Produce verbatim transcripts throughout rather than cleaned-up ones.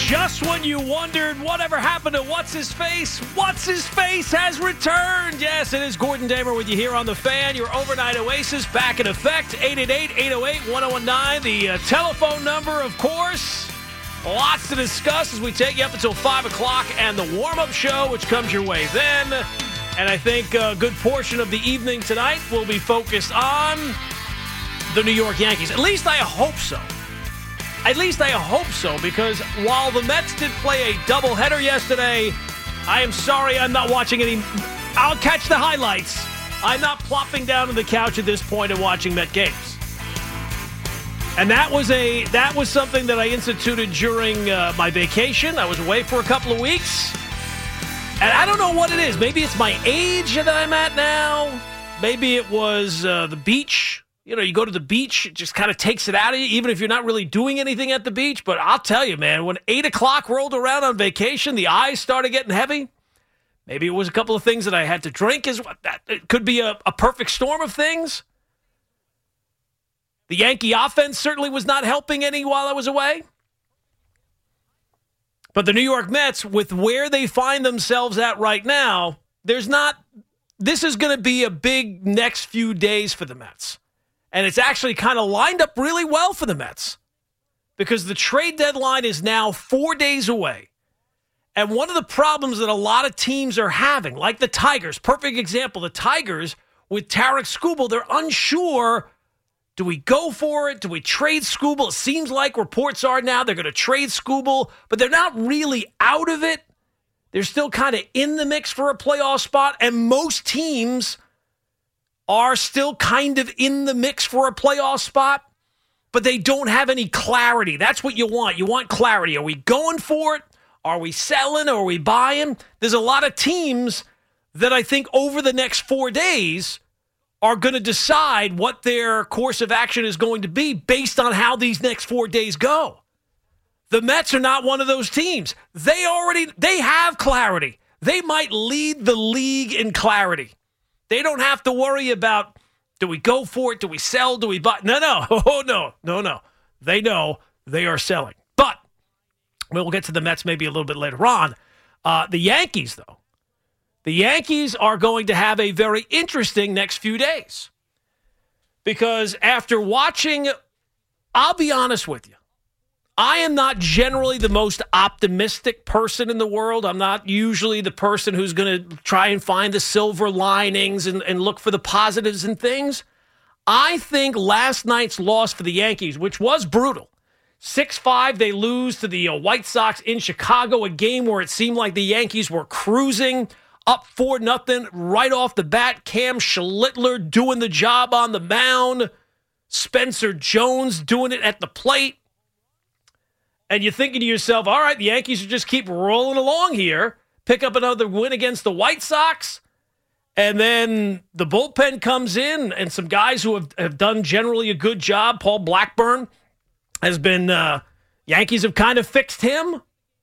Just when you wondered whatever happened to What's-His-Face, What's-His-Face has returned. Yes, it is Gordon Damer with you here on The Fan. Your overnight oasis back in effect. eight eight eight, eight oh eight, one oh one nine. The uh, telephone number, of course. Lots to discuss as we take you up until five o'clock and the warm-up show, which comes your way then. And I think a good portion of the evening tonight will be focused on the New York Yankees. At least I hope so. At least I hope so, because while the Mets did play a doubleheader yesterday, I am sorry I'm not watching any. I'll catch the highlights. I'm not plopping down on the couch at this point and watching Met games. And that was a that was something that I instituted during uh, my vacation. I was away for a couple of weeks. And I don't know what it is. Maybe it's my age that I'm at now. Maybe it was uh, the beach. You know, you go to the beach, it just kind of takes it out of you, even if you're not really doing anything at the beach. But I'll tell you, man, when eight o'clock rolled around on vacation, the eyes started getting heavy. Maybe it was a couple of things that I had to drink. Is what that It could be a, a perfect storm of things. The Yankee offense certainly was not helping any while I was away. But the New York Mets, with where they find themselves at right now, there's not – this is going to be a big next few days for the Mets. And it's actually kind of lined up really well for the Mets because the trade deadline is now four days away. And one of the problems that a lot of teams are having, like the Tigers, perfect example, the Tigers with Tarek Skubal, they're unsure, do we go for it? Do we trade Skubal? It seems like reports are now they're going to trade Skubal, but they're not really out of it. They're still kind of in the mix for a playoff spot, and most teams are still kind of in the mix for a playoff spot, but they don't have any clarity. That's what you want. You want clarity. Are we going for it? Are we selling? Or are we buying? There's a lot of teams that I think over the next four days are going to decide what their course of action is going to be based on how these next four days go. The Mets are not one of those teams. They already, they have clarity. They might lead the league in clarity. They don't have to worry about, do we go for it? Do we sell? Do we buy? No, no. Oh, no. No, no. They know they are selling. But we'll get to the Mets maybe a little bit later on. Uh, the Yankees, though. The Yankees are going to have a very interesting next few days. Because after watching, I'll be honest with you, I am not generally the most optimistic person in the world. I'm not usually the person who's going to try and find the silver linings and, and look for the positives in things. I think last night's loss for the Yankees, which was brutal, six five, they lose to the uh, White Sox in Chicago, a game where it seemed like the Yankees were cruising, up four nothing right off the bat. Cam Schlittler doing the job on the mound. Spencer Jones doing it at the plate. And you're thinking to yourself, all right, the Yankees should just keep rolling along here, pick up another win against the White Sox, and then the bullpen comes in, and some guys who have, have done generally a good job. Paul Blackburn has been, uh, Yankees have kind of fixed him.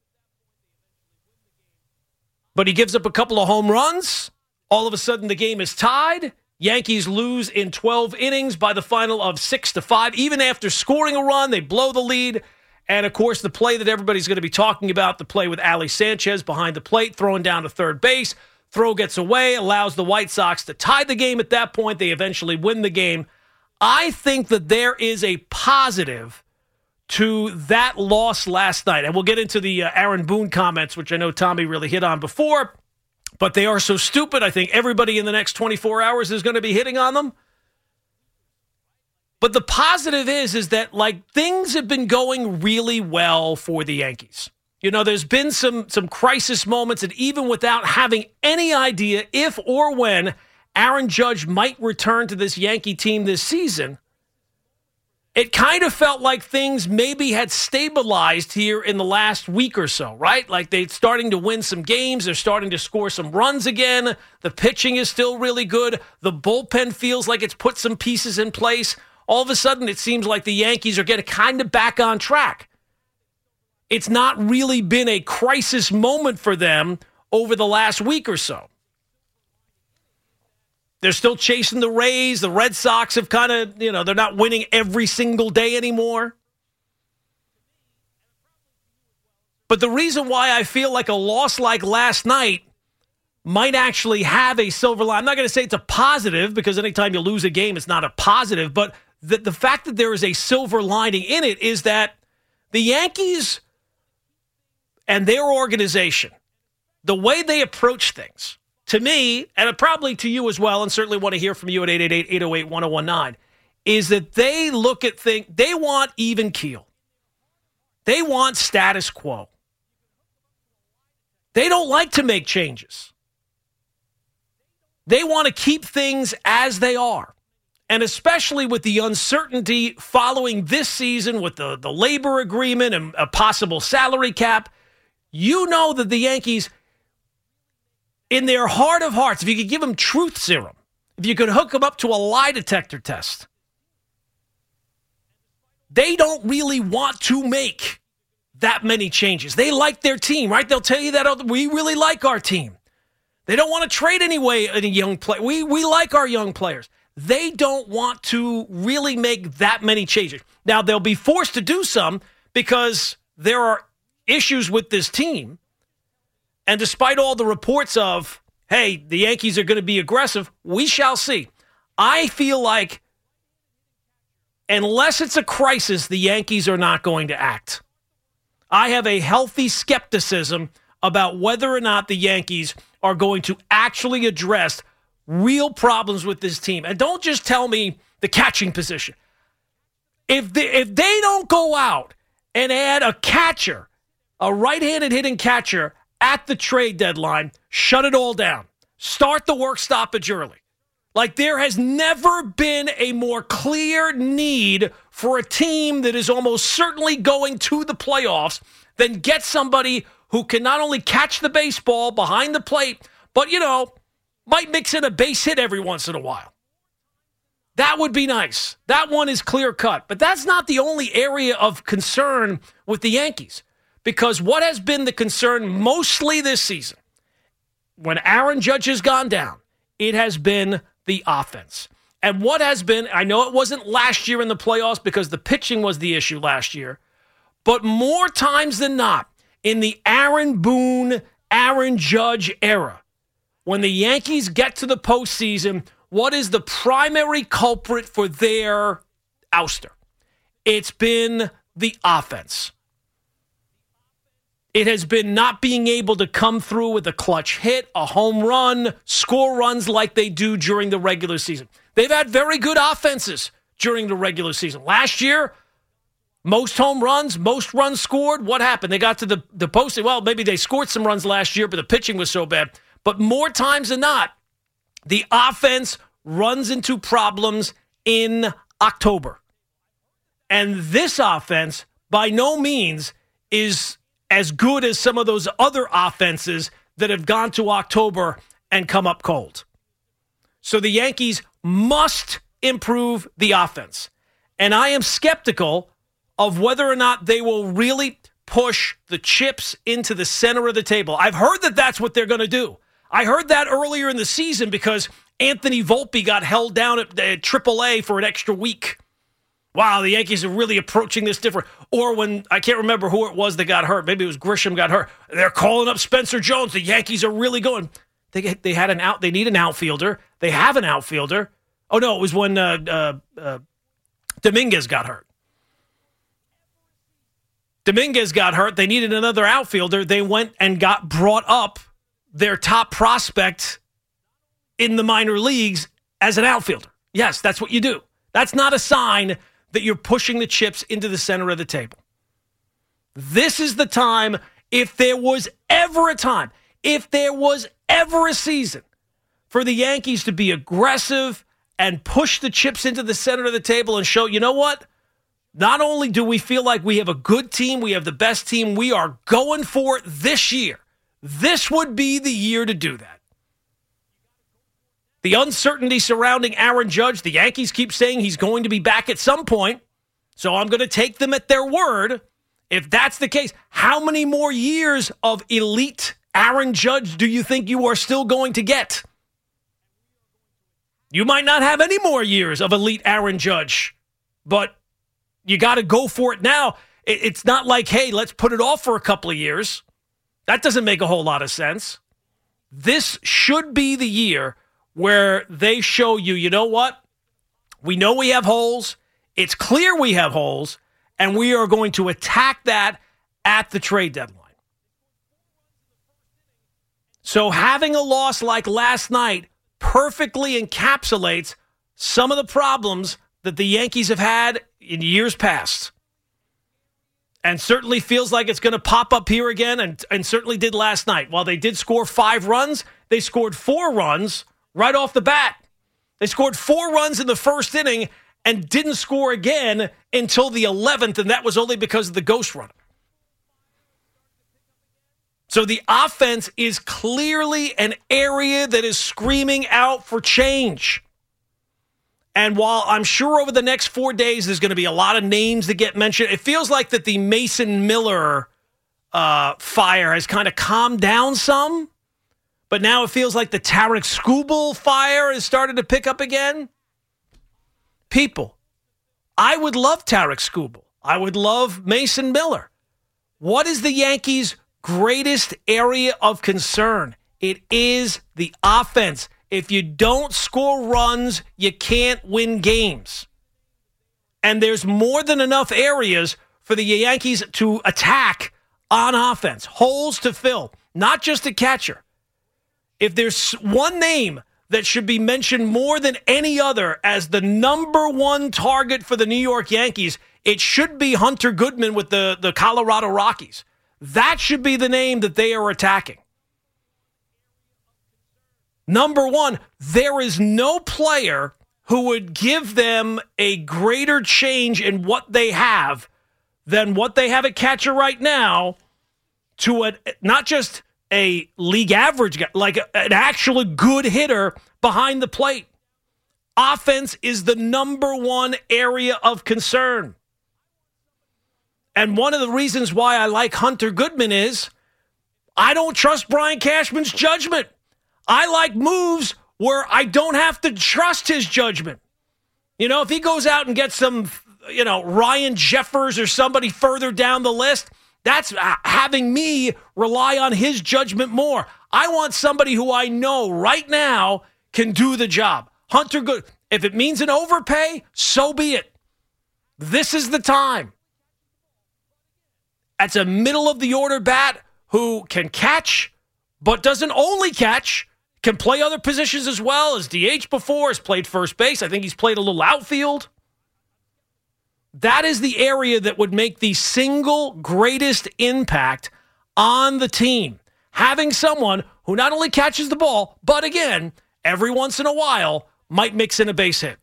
But he gives up a couple of home runs. All of a sudden, the game is tied. Yankees lose in twelve innings by the final of six to five. Even after scoring a run, they blow the lead. And, of course, the play that everybody's going to be talking about, the play with Ali Sanchez behind the plate, throwing down to third base. Throw gets away, allows the White Sox to tie the game at that point. They eventually win the game. I think that there is a positive to that loss last night. And we'll get into the uh, Aaron Boone comments, which I know Tommy really hit on before. But they are so stupid, I think everybody in the next twenty-four hours is going to be hitting on them. But the positive is, is that, like, things have been going really well for the Yankees. You know, there's been some some crisis moments, and even without having any idea if or when Aaron Judge might return to this Yankee team this season, it kind of felt like things maybe had stabilized here in the last week or so, right? Like they're starting to win some games. They're starting to score some runs again. The pitching is still really good. The bullpen feels like it's put some pieces in place. All of a sudden, it seems like the Yankees are getting kind of back on track. It's not really been a crisis moment for them over the last week or so. They're still chasing the Rays. The Red Sox have kind of, you know, they're not winning every single day anymore. But the reason why I feel like a loss like last night might actually have a silver line, I'm not going to say it's a positive, because anytime you lose a game, it's not a positive, but the, the fact that there is a silver lining in it is that the Yankees and their organization, the way they approach things, to me, and probably to you as well, and certainly want to hear from you at eight eight eight, eight oh eight, one oh one nine, is that they look at things, they want even keel. They want status quo. They don't like to make changes. They want to keep things as they are. And especially with the uncertainty following this season with the, the labor agreement and a possible salary cap, you know that the Yankees, in their heart of hearts, if you could give them truth serum, if you could hook them up to a lie detector test, they don't really want to make that many changes. They like their team, right? They'll tell you that, oh, we really like our team. They don't want to trade anyway any young player. We, we like our young players. They don't want to really make that many changes. Now, they'll be forced to do some because there are issues with this team. And despite all the reports of, hey, the Yankees are going to be aggressive, we shall see. I feel like unless it's a crisis, the Yankees are not going to act. I have a healthy skepticism about whether or not the Yankees are going to actually address real problems with this team. And don't just tell me the catching position. If they, if they don't go out and add a catcher, a right-handed hitting catcher at the trade deadline, shut it all down. Start the work stoppage early. Like, there has never been a more clear need for a team that is almost certainly going to the playoffs than get somebody who can not only catch the baseball behind the plate, but, you know, might mix in a base hit every once in a while. That would be nice. That one is clear cut. But that's not the only area of concern with the Yankees. Because what has been the concern mostly this season, when Aaron Judge has gone down, it has been the offense. And what has been, I know it wasn't last year in the playoffs because the pitching was the issue last year, but more times than not, in the Aaron Boone, Aaron Judge era, when the Yankees get to the postseason, what is the primary culprit for their ouster? It's been the offense. It has been not being able to come through with a clutch hit, a home run, score runs like they do during the regular season. They've had very good offenses during the regular season. Last year, most home runs, most runs scored. What happened? They got to the, the postseason. Well, maybe they scored some runs last year, but the pitching was so bad. But more times than not, the offense runs into problems in October. And this offense, by no means, is as good as some of those other offenses that have gone to October and come up cold. So the Yankees must improve the offense. And I am skeptical of whether or not they will really push the chips into the center of the table. I've heard that that's what they're going to do. I heard that earlier in the season because Anthony Volpe got held down at, at triple A for an extra week. Wow, the Yankees are really approaching this different. Or when, I can't remember who it was that got hurt. Maybe it was Grisham got hurt. They're calling up Spencer Jones. The Yankees are really going. They they had an out. They need an outfielder. They have an outfielder. Oh, no, it was when uh, uh, uh, Dominguez got hurt. Dominguez got hurt. They needed another outfielder. They went and got brought up their top prospect in the minor leagues as an outfielder. Yes, that's what you do. That's not a sign that you're pushing the chips into the center of the table. This is the time, if there was ever a time, if there was ever a season for the Yankees to be aggressive and push the chips into the center of the table and show, you know what? Not only do we feel like we have a good team, we have the best team, we are going for it this year. This would be the year to do that. The uncertainty surrounding Aaron Judge, the Yankees keep saying he's going to be back at some point, so I'm going to take them at their word. If that's the case, how many more years of elite Aaron Judge do you think you are still going to get? You might not have any more years of elite Aaron Judge, but you got to go for it now. It's not like, hey, let's put it off for a couple of years. That doesn't make a whole lot of sense. This should be the year where they show you, you know what? We know we have holes. It's clear we have holes, and we are going to attack that at the trade deadline. So having a loss like last night perfectly encapsulates some of the problems that the Yankees have had in years past. And certainly feels like it's going to pop up here again, and, and certainly did last night. While they did score five runs, they scored four runs right off the bat. They scored four runs in the first inning and didn't score again until the eleventh, and that was only because of the ghost runner. So the offense is clearly an area that is screaming out for change. And while I'm sure over the next four days there's going to be a lot of names that get mentioned, it feels like that the Mason Miller uh, fire has kind of calmed down some. But now it feels like the Tarik Skubal fire has started to pick up again. People, I would love Tarik Skubal. I would love Mason Miller. What is the Yankees' greatest area of concern? It is the offense. If you don't score runs, you can't win games. And there's more than enough areas for the Yankees to attack on offense. Holes to fill, not just a catcher. If there's one name that should be mentioned more than any other as the number one target for the New York Yankees, it should be Hunter Goodman with the, the Colorado Rockies. That should be the name that they are attacking. Number one, there is no player who would give them a greater change in what they have than what they have at catcher right now to a, not just a league average guy, like a, an actual good hitter behind the plate. Offense is the number one area of concern. And one of the reasons why I like Hunter Goodman is I don't trust Brian Cashman's judgment. I like moves where I don't have to trust his judgment. You know, if he goes out and gets some, you know, Ryan Jeffers or somebody further down the list, that's having me rely on his judgment more. I want somebody who I know right now can do the job. Hunter Good. If it means an overpay, so be it. This is the time. That's a middle of the order bat who can catch, but doesn't only catch, can play other positions as well. As D H before, has played first base. I think he's played a little outfield. That is the area that would make the single greatest impact on the team. Having someone who not only catches the ball, but again, every once in a while, might mix in a base hit.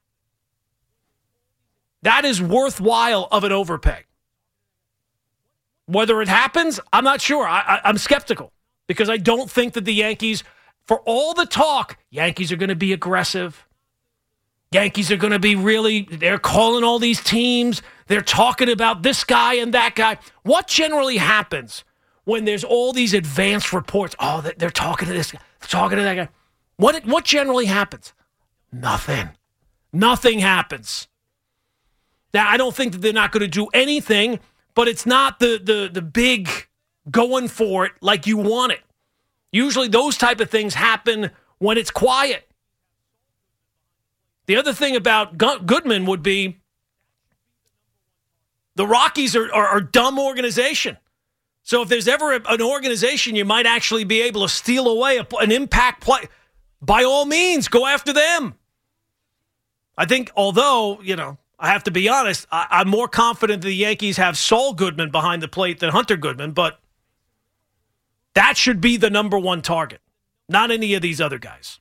That is worthwhile of an overpay. Whether it happens, I'm not sure. I, I, I'm skeptical because I don't think that the Yankees, for all the talk, Yankees are going to be aggressive. Yankees are going to be really, they're calling all these teams. They're talking about this guy and that guy. What generally happens when there's all these advanced reports? Oh, they're talking to this guy, they're talking to that guy. What, what generally happens? Nothing. Nothing happens. Now, I don't think that they're not going to do anything, but it's not the, the, the big going for it like you want it. Usually those type of things happen when it's quiet. The other thing about Goodman would be the Rockies are, are, are a dumb organization. So if there's ever an organization you might actually be able to steal away a, an impact play, by all means, go after them. I think, although, you know, I have to be honest, I, I'm more confident the Yankees have Saul Goodman behind the plate than Hunter Goodman, but that should be the number one target, not any of these other guys.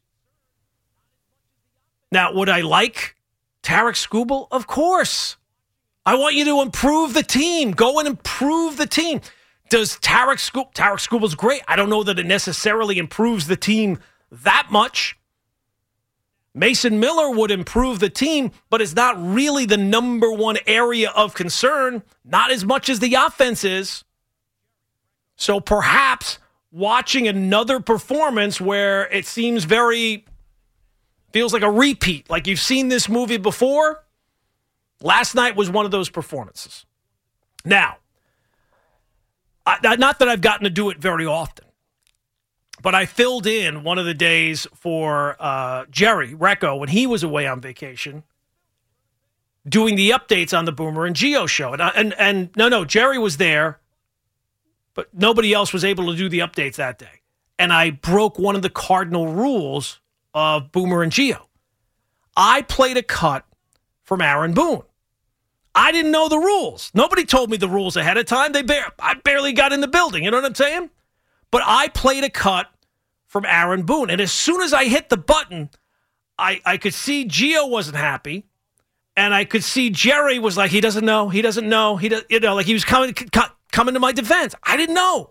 Now, would I like Tarik Skubal? Of course. I want you to improve the team. Go and improve the team. Does Tarik Skubal, Tarik Skubal's great. I don't know that it necessarily improves the team that much. Mason Miller would improve the team, but it's not really the number one area of concern, not as much as the offense is. So perhaps watching another performance where it seems very, feels like a repeat, like you've seen this movie before. Last night was one of those performances. Now, I, not that I've gotten to do it very often, but I filled in one of the days for uh, Jerry Recco when he was away on vacation, doing the updates on the Boomer and Gio show. And, and, and no, no, Jerry was there, but nobody else was able to do the updates that day. And I broke one of the cardinal rules of Boomer and Gio. I played a cut from Aaron Boone. I didn't know the rules. Nobody told me the rules ahead of time. They bar- I barely got in the building. You know what I'm saying? But I played a cut from Aaron Boone. And as soon as I hit the button, I, I could see Gio wasn't happy. And I could see Jerry was like, he doesn't know. He doesn't know. He does, you know, like he was coming, coming to my defense. I didn't know.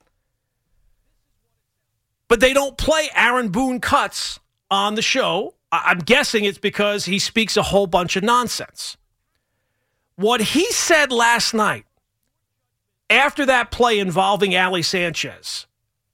But they don't play Aaron Boone cuts on the show. I'm guessing it's because he speaks a whole bunch of nonsense. What he said last night after that play involving Ali Sanchez,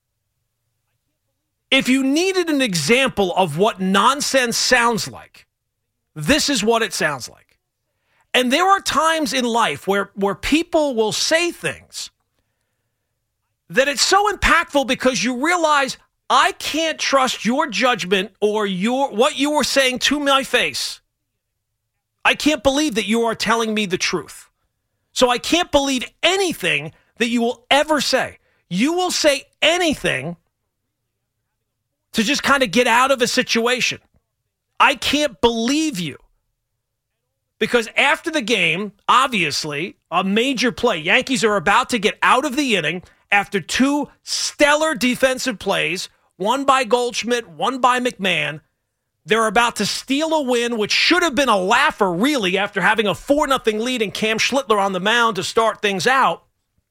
if you needed an example of what nonsense sounds like, this is what it sounds like. And there are times in life where, where people will say things that it's so impactful because you realize I can't trust your judgment or your what you were saying to my face. I can't believe that you are telling me the truth. So I can't believe anything that you will ever say. You will say anything to just kind of get out of a situation. I can't believe you. Because after the game, obviously, a major play. Yankees are about to get out of the inning after two stellar defensive plays, one by Goldschmidt, one by McMahon. They're about to steal a win, which should have been a laugher, really, after having a four nothing lead and Cam Schlittler on the mound to start things out.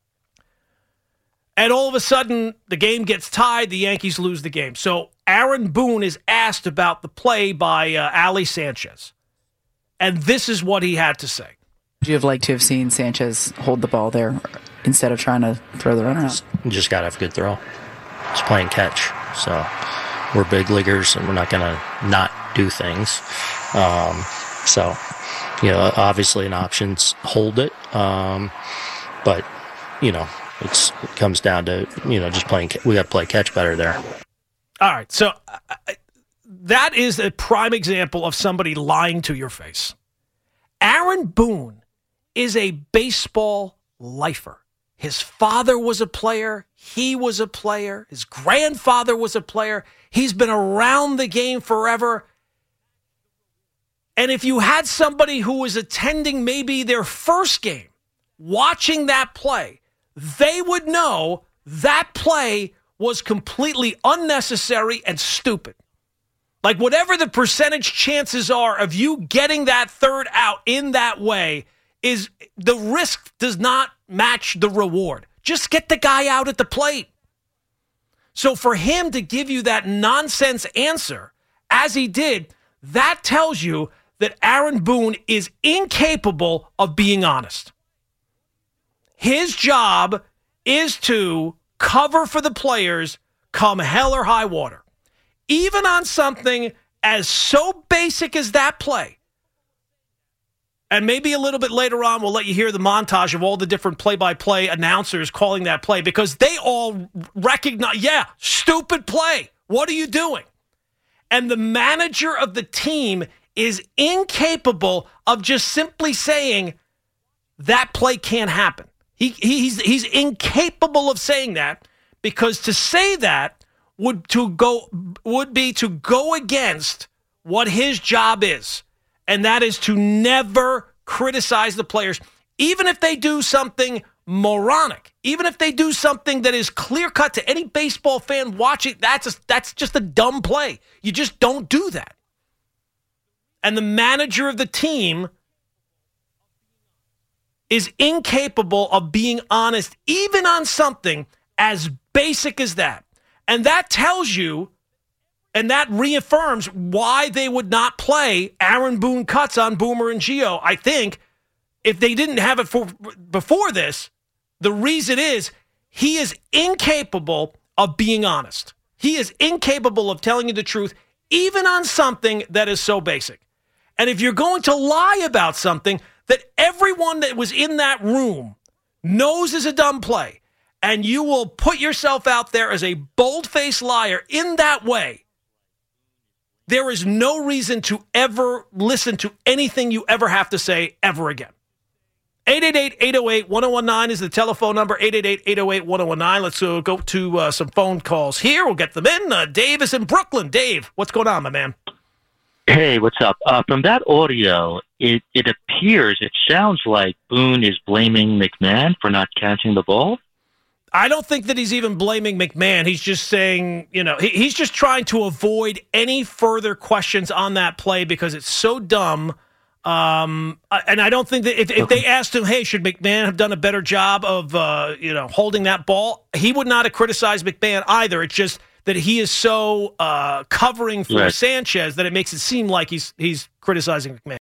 And all of a sudden, the game gets tied. The Yankees lose the game. So Aaron Boone is asked about the play by uh, Ali Sanchez. And this is what he had to say. Would you have liked to have seen Sanchez hold the ball there instead of trying to throw the runner out? You just got to have a good throw. It's playing catch. So we're big leaguers, and we're not going to not do things. Um, so, you know, obviously an option's hold it. Um, but, you know, it's, it comes down to, you know, just playing. We got to play catch better there. All right. So uh, that is a prime example of somebody lying to your face. Aaron Boone is a baseball lifer. His father was a player. He was a player. His grandfather was a player. He's been around the game forever. And if you had somebody who was attending maybe their first game, watching that play, they would know that play was completely unnecessary and stupid. Like whatever the percentage chances are of you getting that third out in that way, is the risk does not match the reward. Just get the guy out at the plate. So for him to give you that nonsense answer, as he did, that tells you that Aaron Boone is incapable of being honest. His job is to cover for the players come hell or high water. Even on something as so basic as that play. And maybe a little bit later on, we'll let you hear the montage of all the different play-by-play announcers calling that play because they all recognize, yeah, stupid play. What are you doing? And the manager of the team is incapable of just simply saying that play can't happen. He, he's, he's incapable of saying that because to say that would to go would be to go against what his job is. And that is to never criticize the players, even if they do something moronic, even if they do something that is clear-cut to any baseball fan watching. That's a, that's just a dumb play. You just don't do that. And the manager of the team is incapable of being honest, even on something as basic as that. And that tells you, and that reaffirms why they would not play Aaron Boone cuts on Boomer and Gio. I think if they didn't have it for before this, the reason is he is incapable of being honest. He is incapable of telling you the truth, even on something that is so basic. And if you're going to lie about something that everyone that was in that room knows is a dumb play, and you will put yourself out there as a bold-faced liar in that way, there is no reason to ever listen to anything you ever have to say ever again. eight eight eight, eight oh eight, one oh one nine is the telephone number, eight eight eight, eight oh eight, one oh one nine. Let's uh, go to uh, some phone calls here. We'll get them in. Uh, Dave is in Brooklyn. Dave, what's going on, my man? Hey, what's up? Uh, from that audio, it, it appears, it sounds like Boone is blaming McMahon for not catching the ball. I don't think that he's even blaming McMahon. He's just saying, you know, he, he's just trying to avoid any further questions on that play because it's so dumb. Um, and I don't think that if, if they asked him, hey, should McMahon have done a better job of, uh, you know, holding that ball, he would not have criticized McMahon either. It's just that he is so uh, covering for right. Sanchez that it makes it seem like he's he's criticizing McMahon.